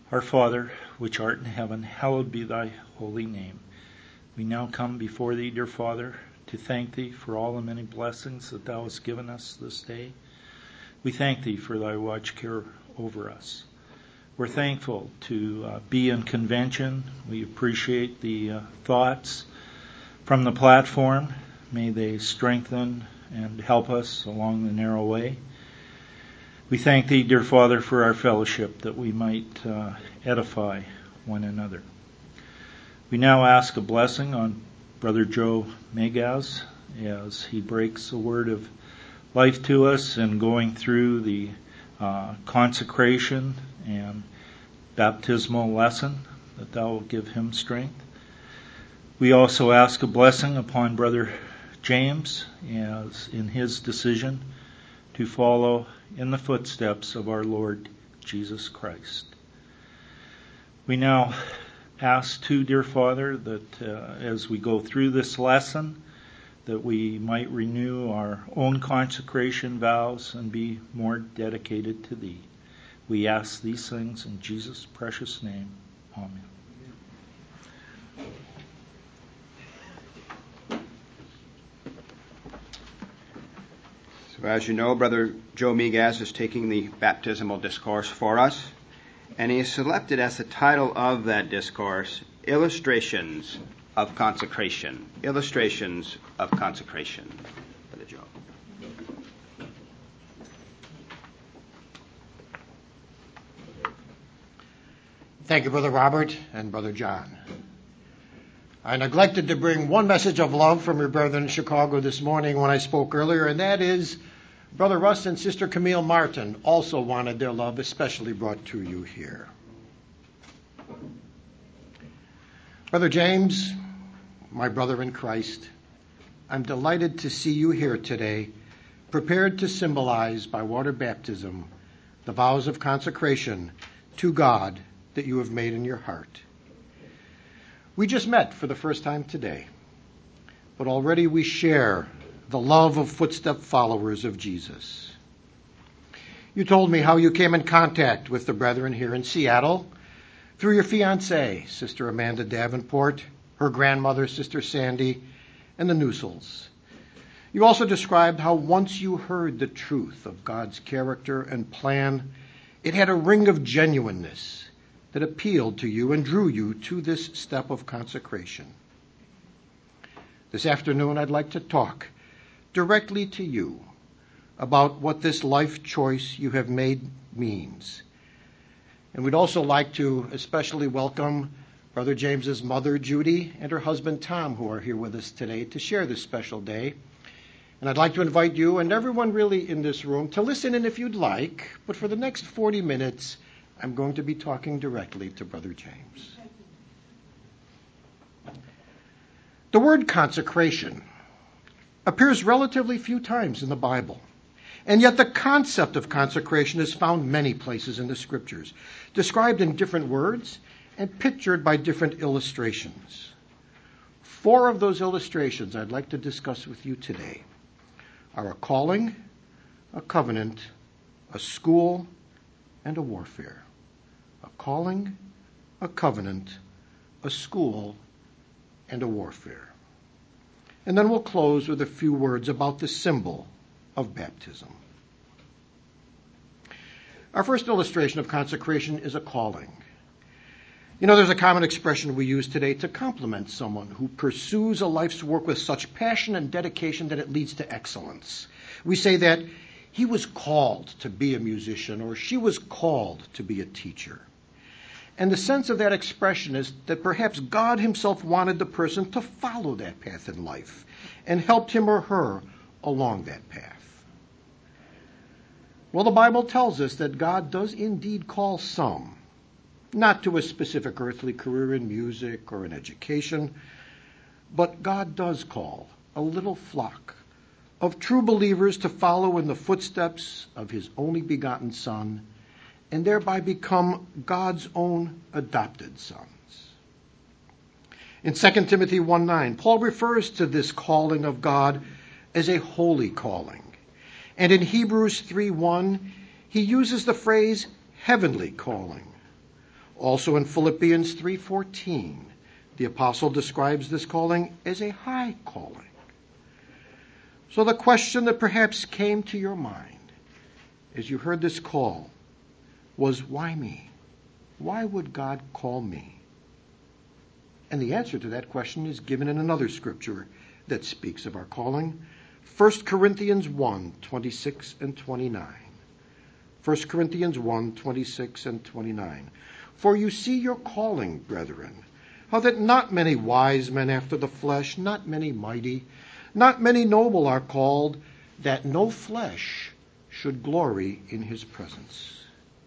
Our Father, which art in heaven, hallowed be thy holy name. We now come before thee, dear Father, to thank thee for all the many blessings that thou hast given us this day. We thank thee for thy watch care over us. We're thankful to be in convention. We appreciate the thoughts from the platform. May they strengthen and help us along the narrow way. We thank thee, dear Father, for our fellowship, that we might edify one another. We now ask a blessing on Brother Joe Megaz as he breaks a word of life to us and going through the consecration and baptismal lesson, that thou will give him strength. We also ask a blessing upon Brother James as in his decision to follow in the footsteps of our Lord Jesus Christ. We now ask too, dear Father, that as we go through this lesson, that we might renew our own consecration vows and be more dedicated to thee. We ask these things in Jesus' precious name. Amen. So as you know, Brother Joe Megaz is taking the baptismal discourse for us, and he has selected as the title of that discourse, Illustrations of Consecration. Illustrations of Consecration. Brother Joe. Thank you, Brother Robert and Brother John. I neglected to bring one message of love from your brethren in Chicago this morning when I spoke earlier, and that is Brother Russ and Sister Camille Martin also wanted their love especially brought to you here. Brother James, my brother in Christ, I'm delighted to see you here today, prepared to symbolize by water baptism the vows of consecration to God that you have made in your heart. We just met for the first time today, but already we share the love of footstep followers of Jesus. You told me how you came in contact with the brethren here in Seattle through your fiancée, Sister Amanda Davenport, her grandmother, Sister Sandy, and the Newsells. You also described how once you heard the truth of God's character and plan, it had a ring of genuineness that appealed to you and drew you to this step of consecration. This afternoon, I'd like to talk directly to you about what this life choice you have made means. And we'd also like to especially welcome Brother James's mother, Judy, and her husband, Tom, who are here with us today to share this special day. And I'd like to invite you and everyone really in this room to listen in if you'd like, but for the next 40 minutes, I'm going to be talking directly to Brother James. The word consecration appears relatively few times in the Bible, and yet the concept of consecration is found many places in the Scriptures, described in different words and pictured by different illustrations. 4 of those illustrations I'd like to discuss with you today are a calling, a covenant, a school, and a warfare. A calling, a covenant, a school, and a warfare. And then we'll close with a few words about the symbol of baptism. Our first illustration of consecration is a calling. You know, there's a common expression we use today to compliment someone who pursues a life's work with such passion and dedication that it leads to excellence. We say that he was called to be a musician, or she was called to be a teacher. And the sense of that expression is that perhaps God himself wanted the person to follow that path in life and helped him or her along that path. Well, the Bible tells us that God does indeed call some, not to a specific earthly career in music or in education, but God does call a little flock of true believers to follow in the footsteps of his only begotten Son, and thereby become God's own adopted sons. In 2 Timothy 1:9, Paul refers to this calling of God as a holy calling. And in Hebrews 3:1, he uses the phrase heavenly calling. Also in Philippians 3:14, the apostle describes this calling as a high calling. So the question that perhaps came to your mind as you heard this call was, why me? Why would God call me? And the answer to that question is given in another scripture that speaks of our calling, 1 Corinthians 1:26 and 29. 1 Corinthians 1:26 and 29. For you see your calling, brethren, how that not many wise men after the flesh, not many mighty, not many noble are called, that no flesh should glory in his presence.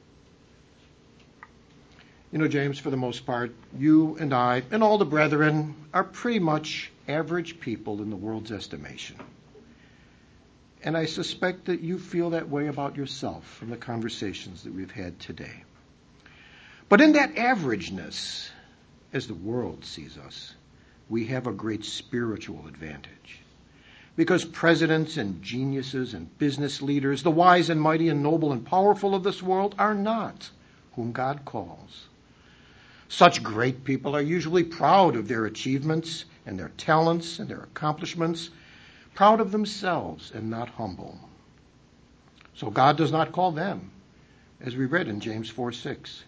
You know, James, for the most part, you and I and all the brethren are pretty much average people in the world's estimation. And I suspect that you feel that way about yourself from the conversations that we've had today. But in that averageness, as the world sees us, we have a great spiritual advantage. Because presidents and geniuses and business leaders, the wise and mighty and noble and powerful of this world, are not whom God calls. Such great people are usually proud of their achievements and their talents and their accomplishments, proud of themselves and not humble. So God does not call them, as we read in James 4:6.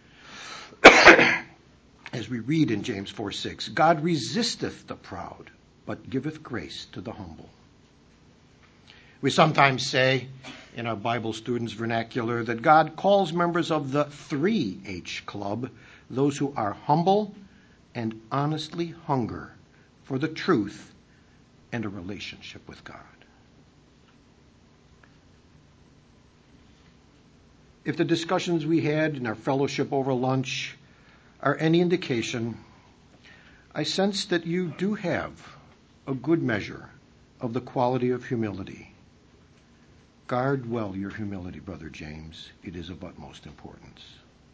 As we read in James 4:6, God resisteth the proud, but giveth grace to the humble. We sometimes say in our Bible students' vernacular that God calls members of the 3H Club, those who are humble and honestly hunger for the truth and a relationship with God. If the discussions we had in our fellowship over lunch are any indication, I sense that you do have a good measure of the quality of humility. Guard well your humility, Brother James. It is of utmost importance.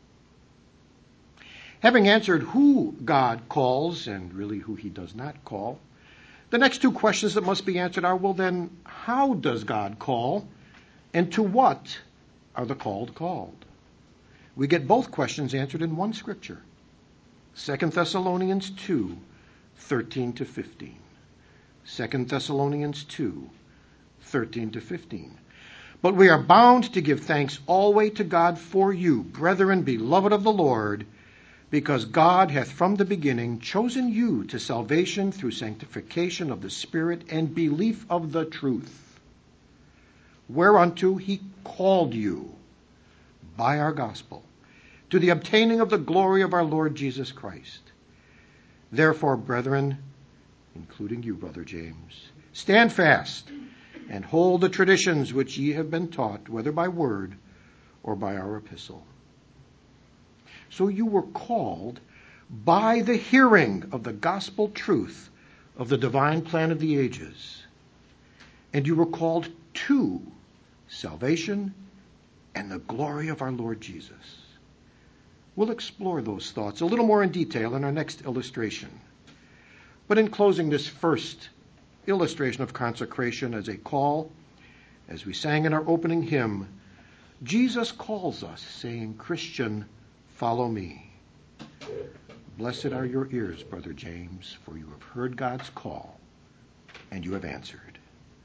Having answered who God calls and really who he does not call, the next two questions that must be answered are, well then, how does God call, and to what are the called called? We get both questions answered in one scripture, 2 Thessalonians 2:13 to 15. 2 Thessalonians 2:13 to 15. But we are bound to give thanks always to God for you, brethren, beloved of the Lord, because God hath from the beginning chosen you to salvation through sanctification of the Spirit and belief of the truth, whereunto he called you by our gospel, to the obtaining of the glory of our Lord Jesus Christ. Therefore, brethren, including you, Brother James, stand fast and hold the traditions which ye have been taught, whether by word or by our epistle. So you were called by the hearing of the gospel truth of the divine plan of the ages, and you were called to salvation and the glory of our Lord Jesus. We'll explore those thoughts a little more in detail in our next illustration. But in closing this first illustration of consecration as a call, as we sang in our opening hymn, Jesus calls us, saying, Christian, follow me. Blessed are your ears, Brother James, for you have heard God's call, and you have answered.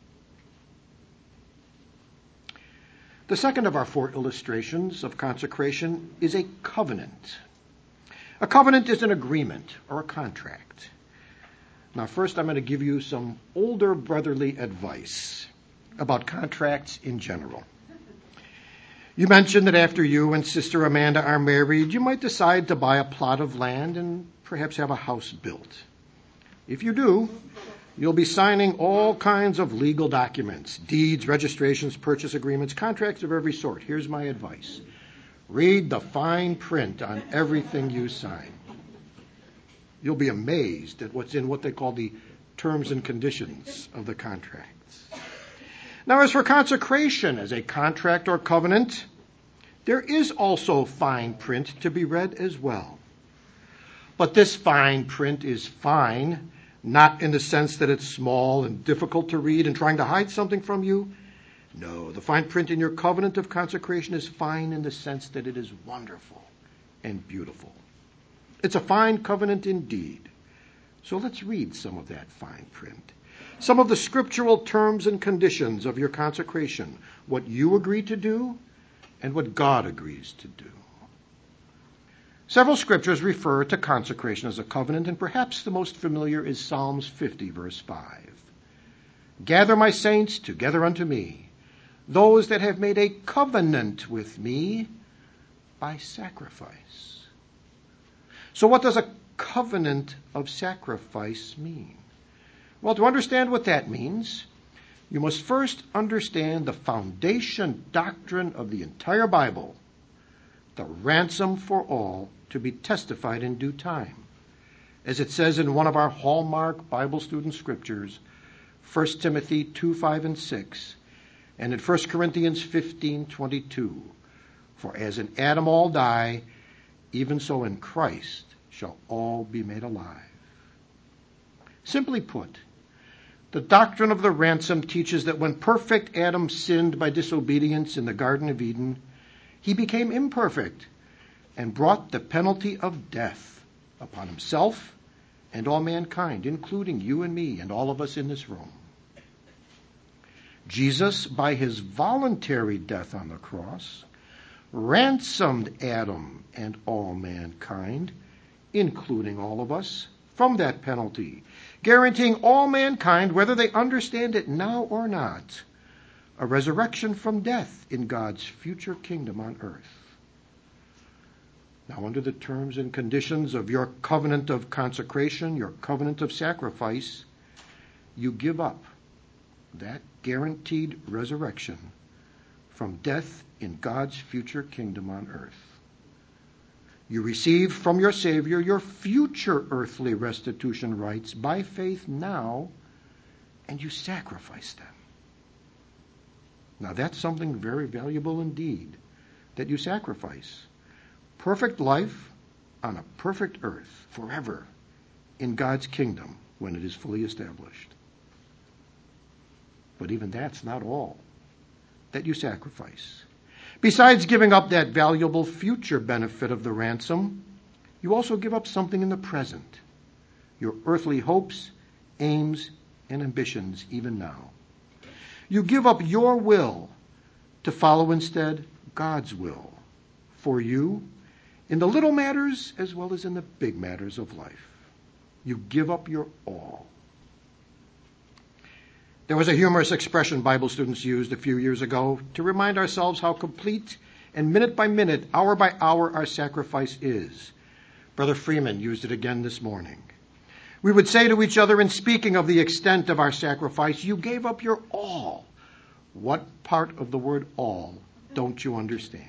The second of our four illustrations of consecration is a covenant. A covenant is an agreement or a contract. Now, first I'm going to give you some older brotherly advice about contracts in general. You mentioned that after you and Sister Amanda are married, you might decide to buy a plot of land and perhaps have a house built. If you do, you'll be signing all kinds of legal documents, deeds, registrations, purchase agreements, contracts of every sort. Here's my advice. Read the fine print on everything you sign. You'll be amazed at what's in what they call the terms and conditions of the contracts. Now, as for consecration as a contract or covenant, there is also fine print to be read as well. But this fine print is fine, not in the sense that it's small and difficult to read and trying to hide something from you. No, the fine print in your covenant of consecration is fine in the sense that it is wonderful and beautiful. It's a fine covenant indeed. So let's read some of that fine print. Some of the scriptural terms and conditions of your consecration, what you agree to do and what God agrees to do. Several scriptures refer to consecration as a covenant, and perhaps the most familiar is Psalms 50, verse 5. Gather my saints together unto me, those that have made a covenant with me by sacrifice. So what does a covenant of sacrifice mean? Well, to understand what that means, you must first understand the foundation doctrine of the entire Bible, the ransom for all to be testified in due time. As it says in one of our hallmark Bible student scriptures, 1 Timothy 2, 5, and 6, and in 1 Corinthians 15, 22, for as in Adam all die, even so in Christ shall all be made alive. Simply put, the doctrine of the ransom teaches that when perfect Adam sinned by disobedience in the Garden of Eden, he became imperfect and brought the penalty of death upon himself and all mankind, including you and me and all of us in this room. Jesus, by his voluntary death on the cross, ransomed Adam and all mankind, including all of us, from that penalty, guaranteeing all mankind, whether they understand it now or not, a resurrection from death in God's future kingdom on earth. Now, under the terms and conditions of your covenant of consecration, your covenant of sacrifice, you give up that guaranteed resurrection from death in God's future kingdom on earth. You receive from your Savior your future earthly restitution rights by faith now, and you sacrifice them. Now that's something very valuable indeed, that you sacrifice. Perfect life on a perfect earth forever in God's kingdom when it is fully established. But even that's not all that you sacrifice. Besides giving up that valuable future benefit of the ransom, you also give up something in the present, your earthly hopes, aims, and ambitions even now. You give up your will to follow instead God's will for you in the little matters as well as in the big matters of life. You give up your all. There was a humorous expression Bible students used a few years ago to remind ourselves how complete and minute by minute, hour by hour, our sacrifice is. Brother Freeman used it again this morning. We would say to each other in speaking of the extent of our sacrifice, you gave up your all. What part of the word all don't you understand?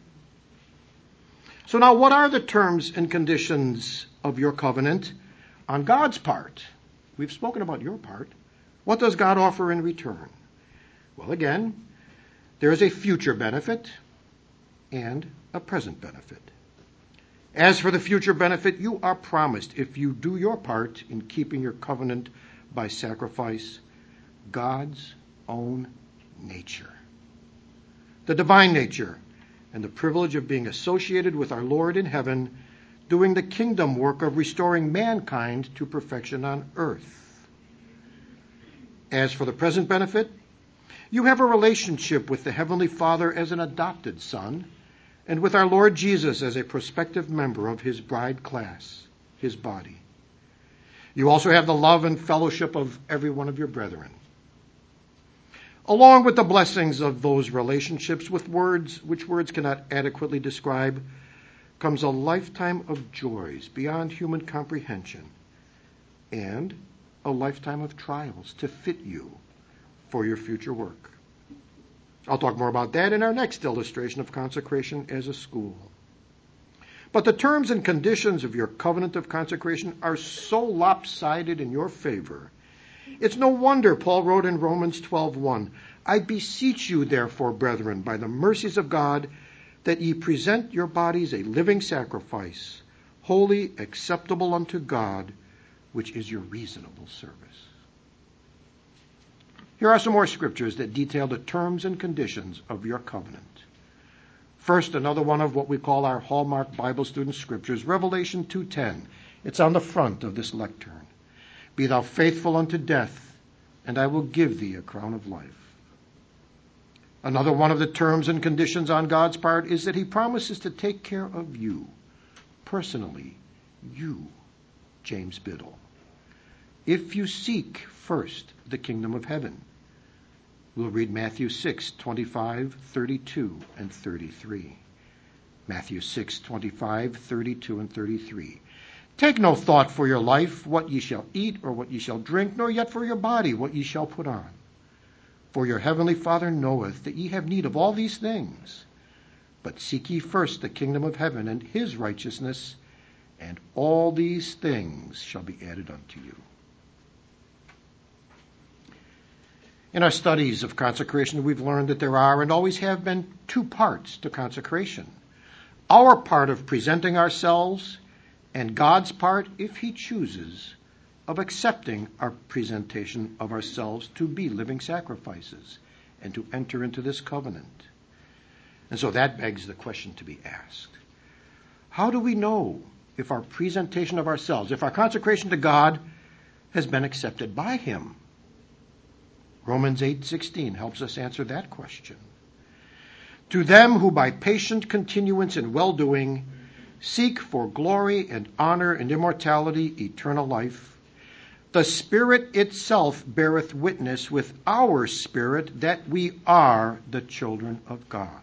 So now, what are the terms and conditions of your covenant on God's part? We've spoken about your part. What does God offer in return? Well, again, there is a future benefit and a present benefit. As for the future benefit, you are promised, if you do your part in keeping your covenant by sacrifice, God's own nature. The divine nature and the privilege of being associated with our Lord in heaven, doing the kingdom work of restoring mankind to perfection on earth. As for the present benefit, you have a relationship with the Heavenly Father as an adopted son, and with our Lord Jesus as a prospective member of his bride class, his body. You also have the love and fellowship of every one of your brethren. Along with the blessings of those relationships, which words cannot adequately describe, comes a lifetime of joys beyond human comprehension, and a lifetime of trials to fit you for your future work. I'll talk more about that in our next illustration of consecration as a school. But the terms and conditions of your covenant of consecration are so lopsided in your favor. It's no wonder Paul wrote in Romans 12:1, I beseech you, therefore, brethren, by the mercies of God, that ye present your bodies a living sacrifice, holy, acceptable unto God, which is your reasonable service. Here are some more scriptures that detail the terms and conditions of your covenant. First, another one of what we call our Hallmark Bible student scriptures, Revelation 2:10. It's on the front of this lectern. Be thou faithful unto death, and I will give thee a crown of life. Another one of the terms and conditions on God's part is that he promises to take care of you, personally, you, James Biddle, if you seek first the kingdom of heaven. We'll read Matthew 6:25, 32, and 33. Matthew 6:25, 32, and 33. Take no thought for your life, what ye shall eat or what ye shall drink, nor yet for your body, what ye shall put on. For your heavenly Father knoweth that ye have need of all these things. But seek ye first the kingdom of heaven and his righteousness, and all these things shall be added unto you. In our studies of consecration, we've learned that there are and always have been two parts to consecration. Our part of presenting ourselves, and God's part, if he chooses, of accepting our presentation of ourselves to be living sacrifices and to enter into this covenant. And so that begs the question to be asked. How do we know if our presentation of ourselves, if our consecration to God has been accepted by him? Romans 8:16 helps us answer that question. To them who by patient continuance in well-doing seek for glory and honor and immortality, eternal life, the Spirit itself beareth witness with our spirit that we are the children of God.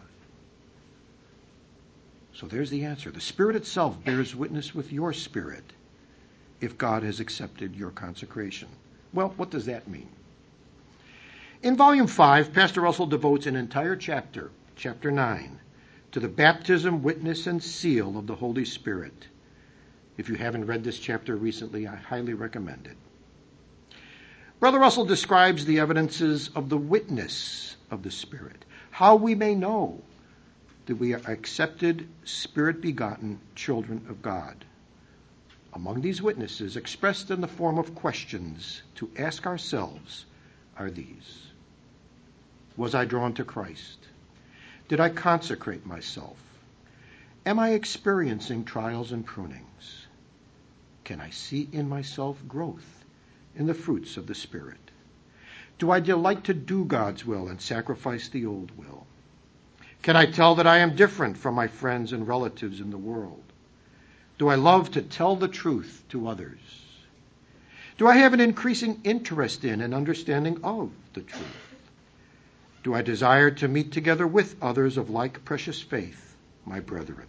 So there's the answer. The Spirit itself bears witness with your spirit if God has accepted your consecration. Well, what does that mean? In Volume 5, Pastor Russell devotes an entire chapter, chapter 9, to the baptism, witness, and seal of the Holy Spirit. If you haven't read this chapter recently, I highly recommend it. Brother Russell describes the evidences of the witness of the Spirit, how we may know that we are accepted, Spirit-begotten children of God. Among these witnesses, expressed in the form of questions to ask ourselves, are these. Was I drawn to Christ? Did I consecrate myself? Am I experiencing trials and prunings? Can I see in myself growth in the fruits of the Spirit? Do I delight to do God's will and sacrifice the old will? Can I tell that I am different from my friends and relatives in the world? Do I love to tell the truth to others? Do I have an increasing interest in and understanding of the truth? Do I desire to meet together with others of like precious faith, my brethren?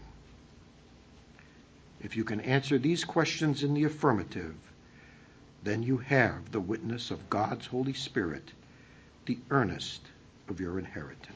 If you can answer these questions in the affirmative, then you have the witness of God's Holy Spirit, the earnest of your inheritance.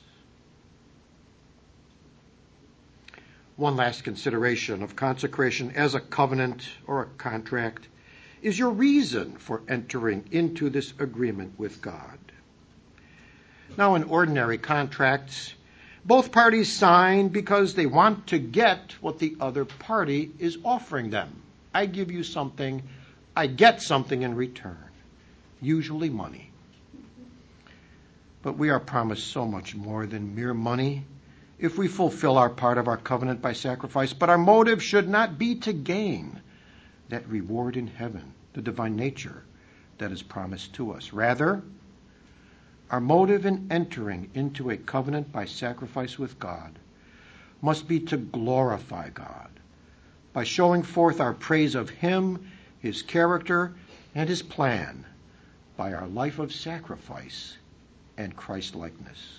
One last consideration of consecration as a covenant or a contract is your reason for entering into this agreement with God. Now, in ordinary contracts, both parties sign because they want to get what the other party is offering them. I give you something, I get something in return, usually money. But we are promised so much more than mere money if we fulfill our part of our covenant by sacrifice. But our motive should not be to gain that reward in heaven, the divine nature that is promised to us. Rather, our motive in entering into a covenant by sacrifice with God must be to glorify God by showing forth our praise of him, his character, and his plan by our life of sacrifice and Christ-likeness.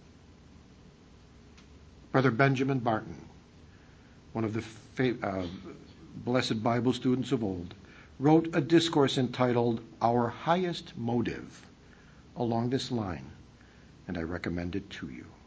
Brother Benjamin Barton, one of the blessed Bible students of old, wrote a discourse entitled Our Highest Motive along this line, and I recommend it to you.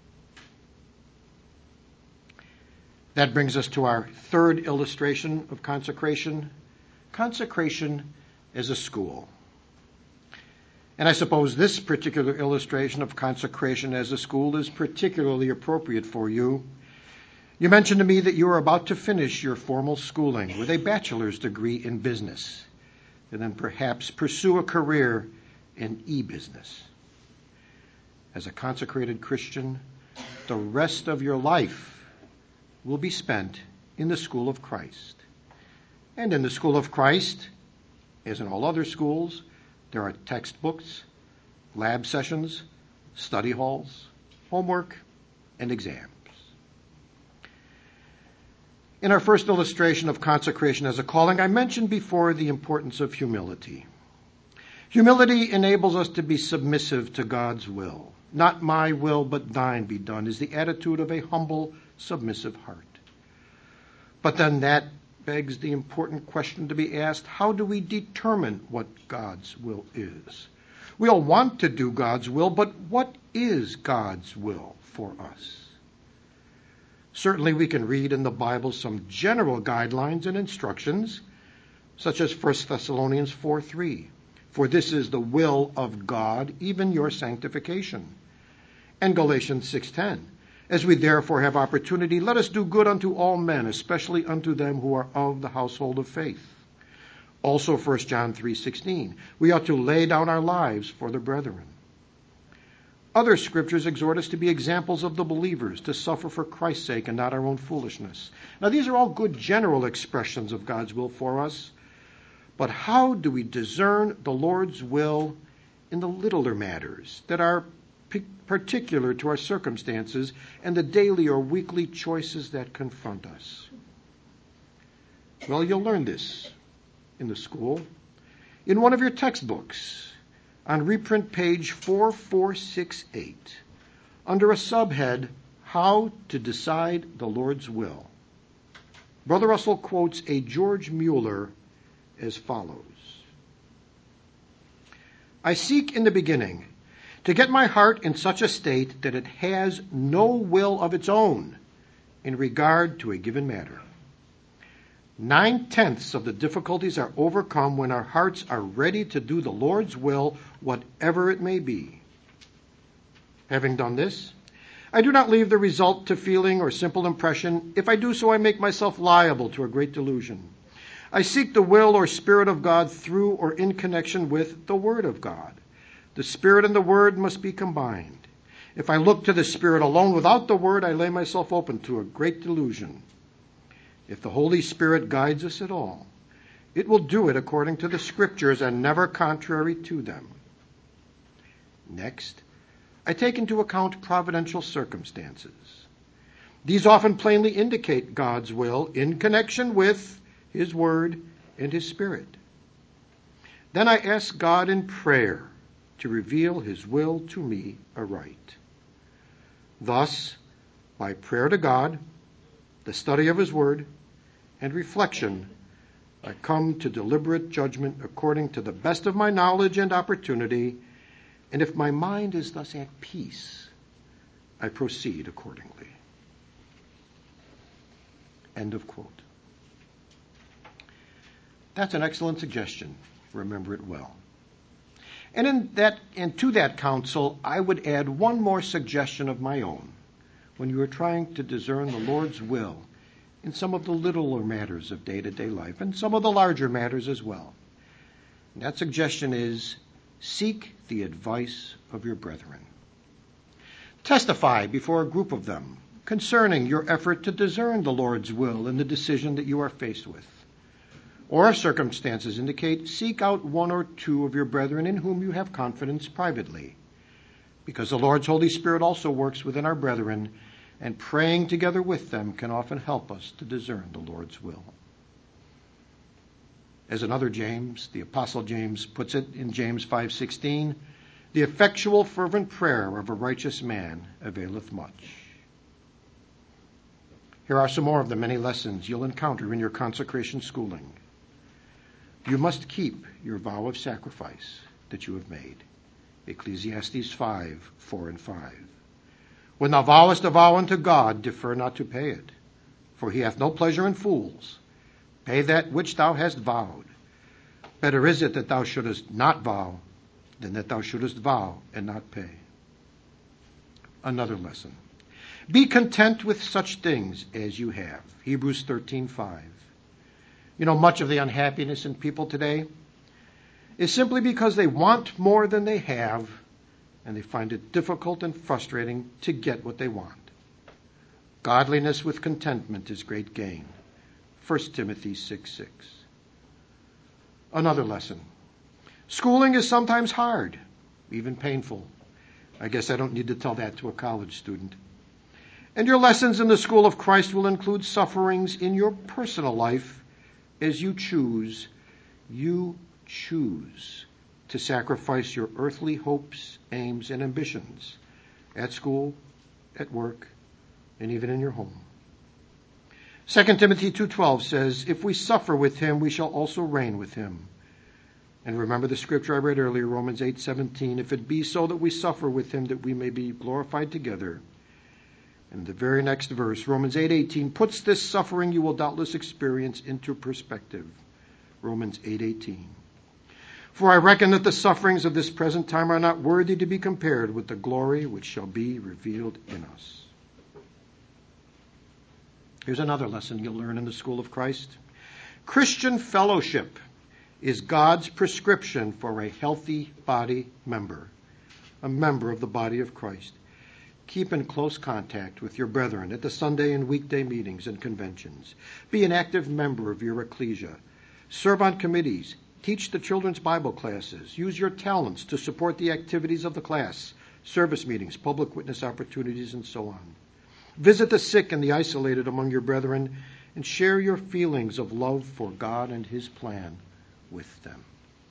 That brings us to our third illustration of consecration, consecration as a school. And I suppose this particular illustration of consecration as a school is particularly appropriate for you. You mentioned to me that you are about to finish your formal schooling with a bachelor's degree in business, and then perhaps pursue a career in e-business. As a consecrated Christian, the rest of your life will be spent in the school of Christ. And in the school of Christ, as in all other schools, there are textbooks, lab sessions, study halls, homework, and exams. In our first illustration of consecration as a calling, I mentioned before the importance of humility. Humility enables us to be submissive to God's will. Not my will, but thine be done, is the attitude of a humble, submissive heart. But then that begs the important question to be asked, how do we determine what God's will is? We all want to do God's will, but what is God's will for us? Certainly we can read in the Bible some general guidelines and instructions, such as 1 Thessalonians 4:3. For this is the will of God, even your sanctification. And Galatians 6:10. As we therefore have opportunity, let us do good unto all men, especially unto them who are of the household of faith. Also 1 John 3:16. We ought to lay down our lives for the brethren. Other scriptures exhort us to be examples of the believers, to suffer for Christ's sake and not our own foolishness. Now these are all good general expressions of God's will for us. But how do we discern the Lord's will in the littler matters that are particular to our circumstances and the daily or weekly choices that confront us? Well, you'll learn this in the school. In one of your textbooks, on reprint page 4468, under a subhead, How to Decide the Lord's Will, Brother Russell quotes a George Mueller as follows. I seek in the beginning to get my heart in such a state that it has no will of its own in regard to a given matter. 9/10 of the difficulties are overcome when our hearts are ready to do the Lord's will, whatever it may be. Having done this, I do not leave the result to feeling or simple impression. If I do so, I make myself liable to a great delusion. I seek the will or Spirit of God through or in connection with the Word of God. The Spirit and the Word must be combined. If I look to the Spirit alone without the Word, I lay myself open to a great delusion. If the Holy Spirit guides us at all, it will do it according to the Scriptures and never contrary to them. Next, I take into account providential circumstances. These often plainly indicate God's will in connection with His Word and His Spirit. Then I ask God in prayer to reveal His will to me aright. Thus, by prayer to God, the study of His Word, and reflection, I come to deliberate judgment according to the best of my knowledge and opportunity, and if my mind is thus at peace, I proceed accordingly. End of quote. That's an excellent suggestion. Remember it well. And to that counsel, I would add one more suggestion of my own when you are trying to discern the Lord's will in some of the littler matters of day-to-day life and some of the larger matters as well. And that suggestion is, seek the advice of your brethren. Testify before a group of them concerning your effort to discern the Lord's will in the decision that you are faced with. Or, as circumstances indicate, seek out one or two of your brethren in whom you have confidence privately, because the Lord's Holy Spirit also works within our brethren, and praying together with them can often help us to discern the Lord's will. As another James, the Apostle James, puts it in James 5:16, the effectual fervent prayer of a righteous man availeth much. Here are some more of the many lessons you'll encounter in your consecration schooling. You must keep your vow of sacrifice that you have made. Ecclesiastes 5:4 and 5. When thou vowest a vow unto God, defer not to pay it, for he hath no pleasure in fools. Pay that which thou hast vowed. Better is it that thou shouldest not vow than that thou shouldest vow and not pay. Another lesson. Be content with such things as you have. Hebrews 13:5. You know, much of the unhappiness in people today is simply because they want more than they have, and they find it difficult and frustrating to get what they want. Godliness with contentment is great gain. 1 Timothy 6:6. Another lesson. Schooling is sometimes hard, even painful. I guess I don't need to tell that to a college student. And your lessons in the school of Christ will include sufferings in your personal life as you choose to sacrifice your earthly hopes, aims, and ambitions at school, at work, and even in your home. 2 Timothy 2:12 says, if we suffer with him, we shall also reign with him. And remember the scripture I read earlier, Romans 8:17, if it be so that we suffer with him, that we may be glorified together. And the very next verse, Romans 8:18, puts this suffering you will doubtless experience into perspective. Romans 8:18. For I reckon that the sufferings of this present time are not worthy to be compared with the glory which shall be revealed in us. Here's another lesson you'll learn in the school of Christ. Christian fellowship is God's prescription for a healthy body member, a member of the body of Christ. Keep in close contact with your brethren at the Sunday and weekday meetings and conventions. Be an active member of your ecclesia. Serve on committees. Teach the children's Bible classes. Use your talents to support the activities of the class, service meetings, public witness opportunities, and so on. Visit the sick and the isolated among your brethren and share your feelings of love for God and his plan with them.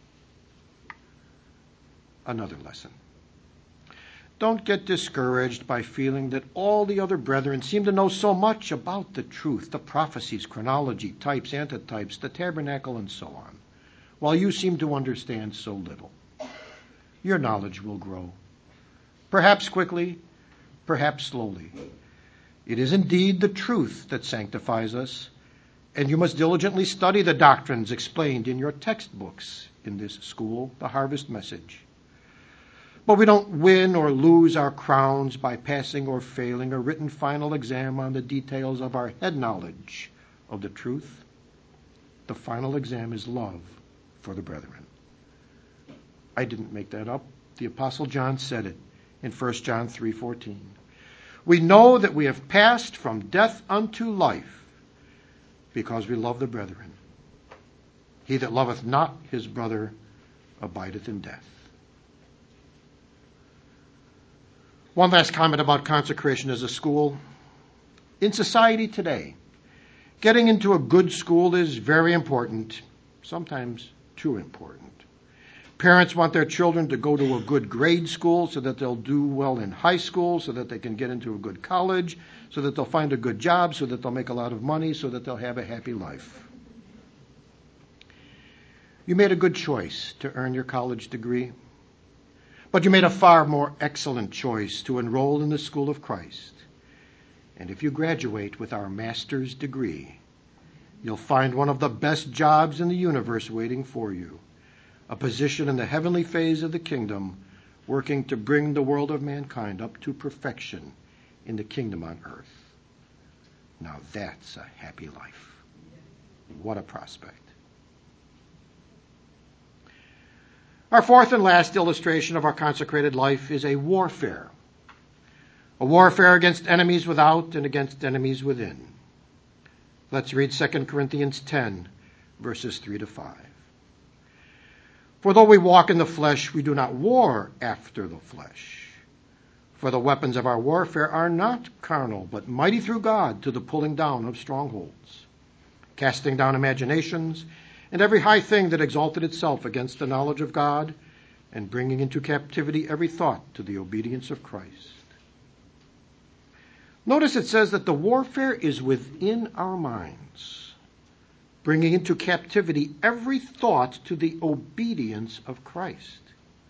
Another lesson. Don't get discouraged by feeling that all the other brethren seem to know so much about the truth, the prophecies, chronology, types, antitypes, the tabernacle, and so on, while you seem to understand so little. Your knowledge will grow. Perhaps quickly, perhaps slowly. It is indeed the truth that sanctifies us, and you must diligently study the doctrines explained in your textbooks in this school, the Harvest Message. But we don't win or lose our crowns by passing or failing a written final exam on the details of our head knowledge of the truth. The final exam is love for the brethren. I didn't make that up. The Apostle John said it in 1 John 3:14. We know that we have passed from death unto life because we love the brethren. He that loveth not his brother abideth in death. One last comment about consecration as a school. In society today, getting into a good school is very important, sometimes too important. Parents want their children to go to a good grade school so that they'll do well in high school, so that they can get into a good college, so that they'll find a good job, so that they'll make a lot of money, so that they'll have a happy life. You made a good choice to earn your college degree, but you made a far more excellent choice to enroll in the school of Christ. And if you graduate with our master's degree, you'll find one of the best jobs in the universe waiting for you. A position in the heavenly phase of the kingdom, working to bring the world of mankind up to perfection in the kingdom on earth. Now that's a happy life. What a prospect. Our fourth and last illustration of our consecrated life is a warfare. A warfare against enemies without and against enemies within. Let's read 2 Corinthians 10, verses 3-5. For though we walk in the flesh, we do not war after the flesh. For the weapons of our warfare are not carnal, but mighty through God to the pulling down of strongholds, casting down imaginations, and every high thing that exalted itself against the knowledge of God, and bringing into captivity every thought to the obedience of Christ. Notice it says that the warfare is within our minds, bringing into captivity every thought to the obedience of Christ.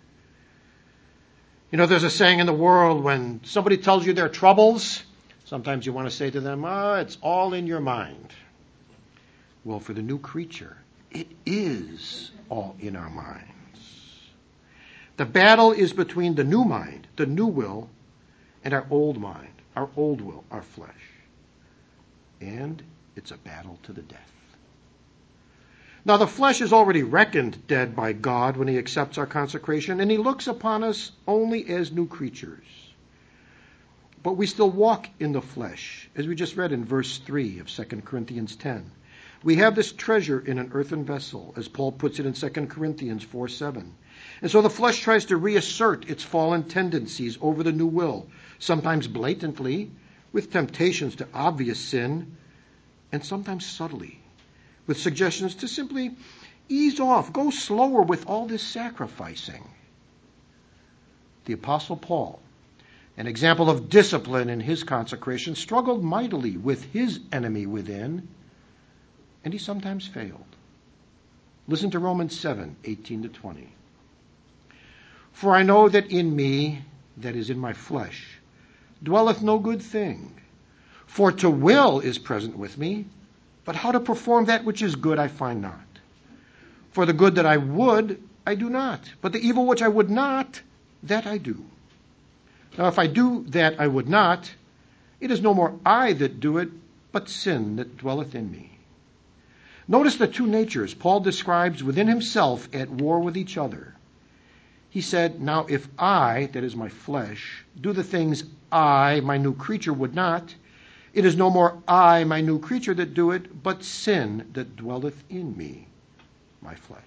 You know, there's a saying in the world, when somebody tells you their troubles, sometimes you want to say to them, it's all in your mind. Well, for the new creature, it is all in our minds. The battle is between the new mind, the new will, and our old mind, our old will, our flesh. And it's a battle to the death. Now, the flesh is already reckoned dead by God when he accepts our consecration, and he looks upon us only as new creatures. but we still walk in the flesh, as we just read in verse 3 of 2 Corinthians 10. We have this treasure in an earthen vessel, as Paul puts it in 2 Corinthians 4:7. And so the flesh tries to reassert its fallen tendencies over the new will, sometimes blatantly, with temptations to obvious sin, and sometimes subtly, with suggestions to simply ease off, go slower with all this sacrificing. The Apostle Paul, an example of discipline in his consecration, struggled mightily with his enemy within, and he sometimes failed. Listen to Romans 7:18-20. For I know that in me, that is in my flesh, dwelleth no good thing. For to will is present with me, but how to perform that which is good I find not. For the good that I would, I do not, but the evil which I would not, that I do. Now if I do that I would not, it is no more I that do it, but sin that dwelleth in me. Notice the two natures Paul describes within himself at war with each other. He said, now if I, that is my flesh, do the things I, my new creature, would not, it is no more I, my new creature, that do it, but sin that dwelleth in me, my flesh.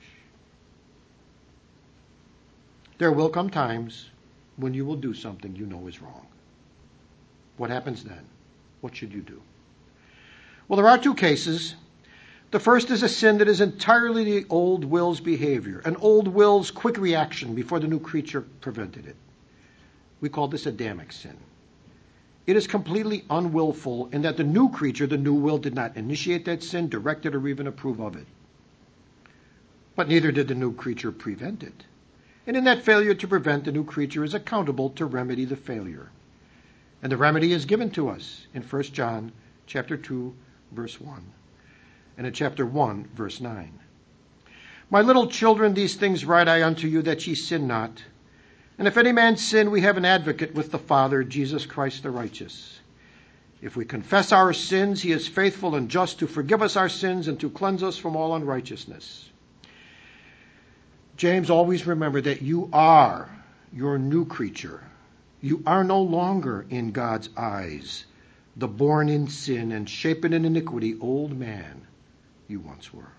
There will come times when you will do something you know is wrong. What happens then? What should you do? Well, there are two cases. The first is a sin that is entirely the old will's behavior, an old will's quick reaction before the new creature prevented it. We call this Adamic sin. It is completely unwillful in that the new creature, the new will, did not initiate that sin, direct it, or even approve of it. But neither did the new creature prevent it. And in that failure to prevent, the new creature is accountable to remedy the failure. And the remedy is given to us in 1 John chapter 2, verse 1. And in chapter 1, verse 9. My little children, these things write I unto you, that ye sin not. And if any man sin, we have an advocate with the Father, Jesus Christ the righteous. If we confess our sins, he is faithful and just to forgive us our sins and to cleanse us from all unrighteousness. James, always remember that you are your new creature. You are no longer in God's eyes the born in sin and shapen in iniquity old man you once were.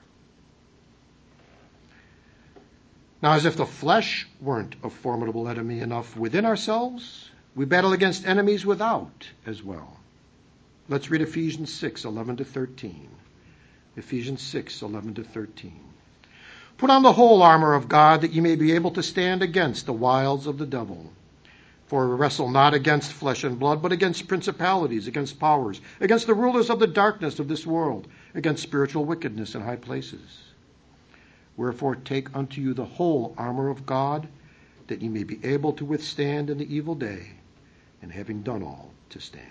Now, as if the flesh weren't a formidable enemy enough within ourselves, we battle against enemies without as well. Let's read Ephesians 6:11-13. Ephesians 6:11-13. Put on the whole armor of God, that ye may be able to stand against the wiles of the devil. For we wrestle not against flesh and blood, but against principalities, against powers, against the rulers of the darkness of this world, against spiritual wickedness in high places. Wherefore take unto you the whole armor of God, that ye may be able to withstand in the evil day, and having done all, to stand.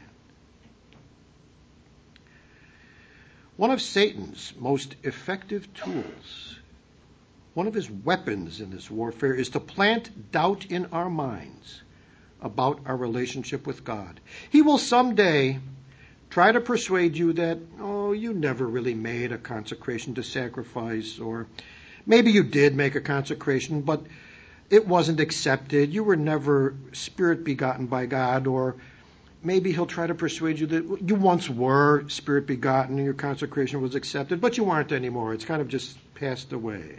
One of Satan's most effective tools, one of his weapons in this warfare, is to plant doubt in our minds about our relationship with God. He will someday try to persuade you that, you never really made a consecration to sacrifice, or maybe you did make a consecration, but it wasn't accepted. You were never spirit begotten by God. Or maybe he'll try to persuade you that you once were spirit begotten and your consecration was accepted, but you aren't anymore. It's kind of just passed away.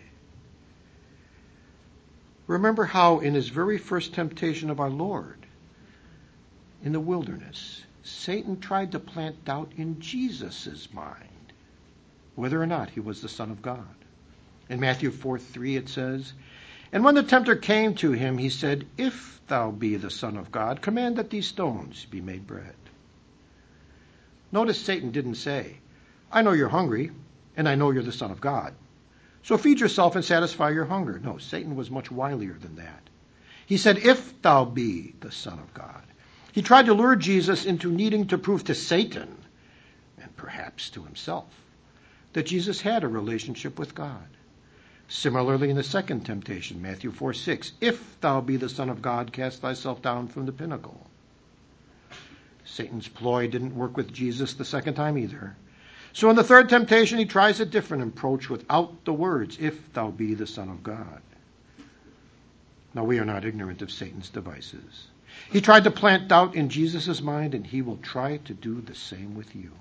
Remember how in his very first temptation of our Lord in the wilderness, Satan tried to plant doubt in Jesus' mind, whether or not he was the Son of God. In Matthew 4:3 it says, And when the tempter came to him, he said, If thou be the Son of God, command that these stones be made bread. Notice Satan didn't say, I know you're hungry, and I know you're the Son of God, so feed yourself and satisfy your hunger. No, Satan was much wilier than that. He said, If thou be the Son of God. He tried to lure Jesus into needing to prove to Satan, and perhaps to himself, that Jesus had a relationship with God. Similarly, in the second temptation, Matthew 4:6, If thou be the Son of God, cast thyself down from the pinnacle. Satan's ploy didn't work with Jesus the second time either. So in the third temptation, he tries a different approach without the words, If thou be the Son of God. Now, we are not ignorant of Satan's devices. He tried to plant doubt in Jesus' mind, and he will try to do the same with you.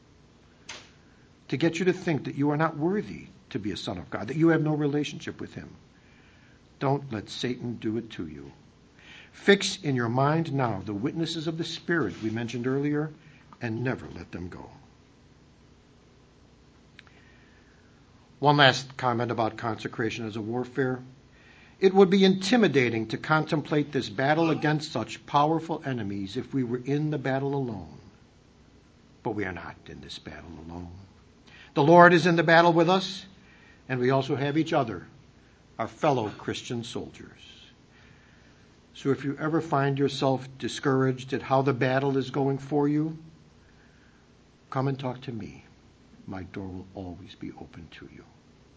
To get you to think that you are not worthy to be a son of God, that you have no relationship with him. Don't let Satan do it to you. Fix in your mind now the witnesses of the Spirit we mentioned earlier, and never let them go. One last comment about consecration as a warfare. It would be intimidating to contemplate this battle against such powerful enemies if we were in the battle alone. But we are not in this battle alone. The Lord is in the battle with us, and we also have each other, our fellow Christian soldiers. So if you ever find yourself discouraged at how the battle is going for you, come and talk to me. My door will always be open to you.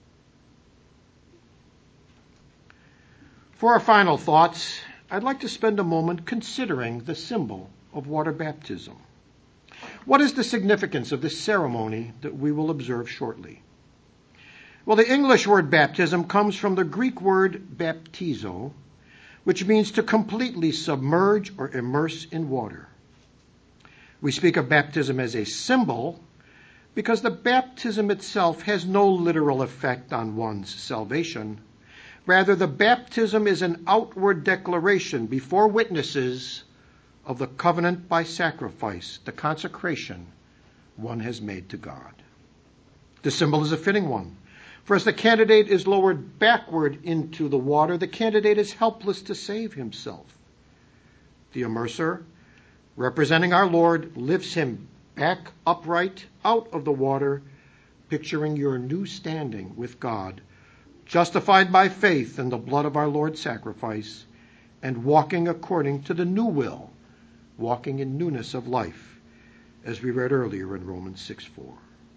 For our final thoughts, I'd like to spend a moment considering the symbol of water baptism. What is the significance of this ceremony that we will observe shortly? Well, the English word baptism comes from the Greek word baptizo, which means to completely submerge or immerse in water. We speak of baptism as a symbol because the baptism itself has no literal effect on one's salvation. Rather, the baptism is an outward declaration before witnesses of the covenant by sacrifice, the consecration one has made to God. The symbol is a fitting one. For as the candidate is lowered backward into the water, the candidate is helpless to save himself. The immerser, representing our Lord, lifts him back upright out of the water, picturing your new standing with God, justified by faith in the blood of our Lord's sacrifice, and walking according to the new will, walking in newness of life, as we read earlier in Romans 6:4.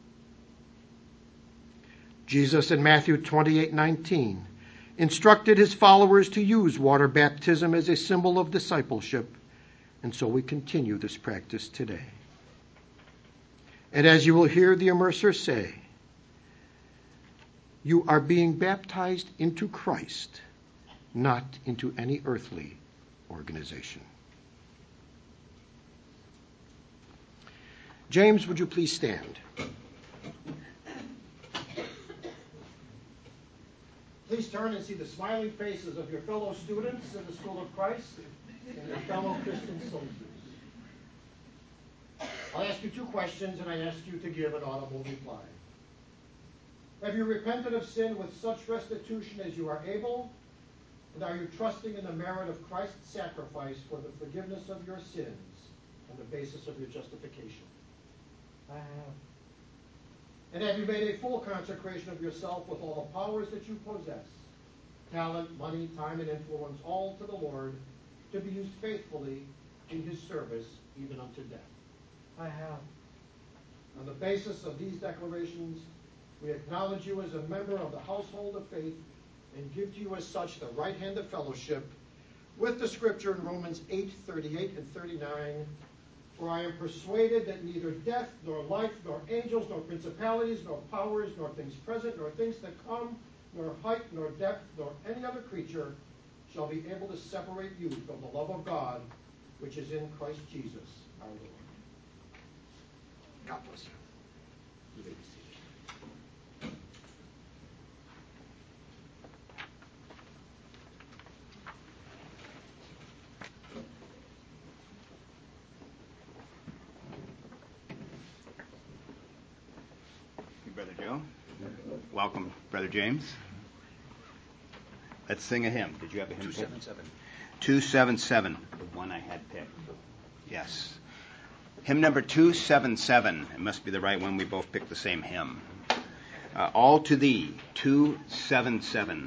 Jesus in Matthew 28:19 instructed his followers to use water baptism as a symbol of discipleship, and so we continue this practice today. And as you will hear the immerser say, you are being baptized into Christ, not into any earthly organization. James, would you please stand? Please turn and see the smiling faces of your fellow students in the School of Christ and your fellow Christian soldiers. I'll ask you two questions, and I ask you to give an audible reply. Have you repented of sin with such restitution as you are able? And are you trusting in the merit of Christ's sacrifice for the forgiveness of your sins and the basis of your justification? I have. And have you made a full consecration of yourself with all the powers that you possess, talent, money, time, and influence, all to the Lord, to be used faithfully in his service, even unto death? I have. On the basis of these declarations, we acknowledge you as a member of the household of faith and give to you as such the right hand of fellowship with the scripture in Romans 8:38 and 39. For I am persuaded that neither death, nor life, nor angels, nor principalities, nor powers, nor things present, nor things that come, nor height, nor depth, nor any other creature shall be able to separate you from the love of God, which is in Christ Jesus our Lord. God bless you. You may be seated. Brother Joe. Welcome, Brother James. Let's sing a hymn. Did you have a hymn? 277. 277, the one I had picked. Yes. Hymn number 277. It must be the right one. We both picked the same hymn. All to Thee, 277.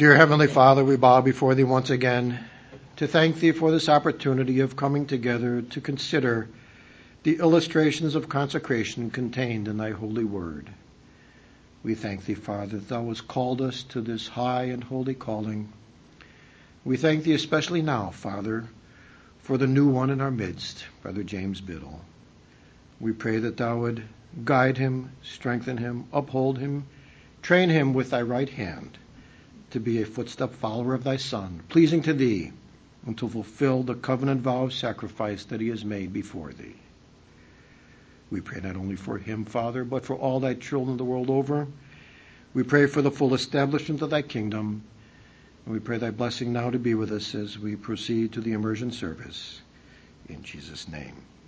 Dear Heavenly Father, we bow before Thee once again to thank Thee for this opportunity of coming together to consider the illustrations of consecration contained in Thy holy word. We thank Thee, Father, that Thou hast called us to this high and holy calling. We thank Thee especially now, Father, for the new one in our midst, Brother James Biddle. We pray that Thou would guide him, strengthen him, uphold him, train him with Thy right hand to be a footstep follower of Thy Son, pleasing to Thee, and to fulfill the covenant vow of sacrifice that he has made before Thee. We pray not only for him, Father, but for all Thy children the world over. We pray for the full establishment of Thy kingdom, and we pray Thy blessing now to be with us as we proceed to the immersion service. In Jesus' name.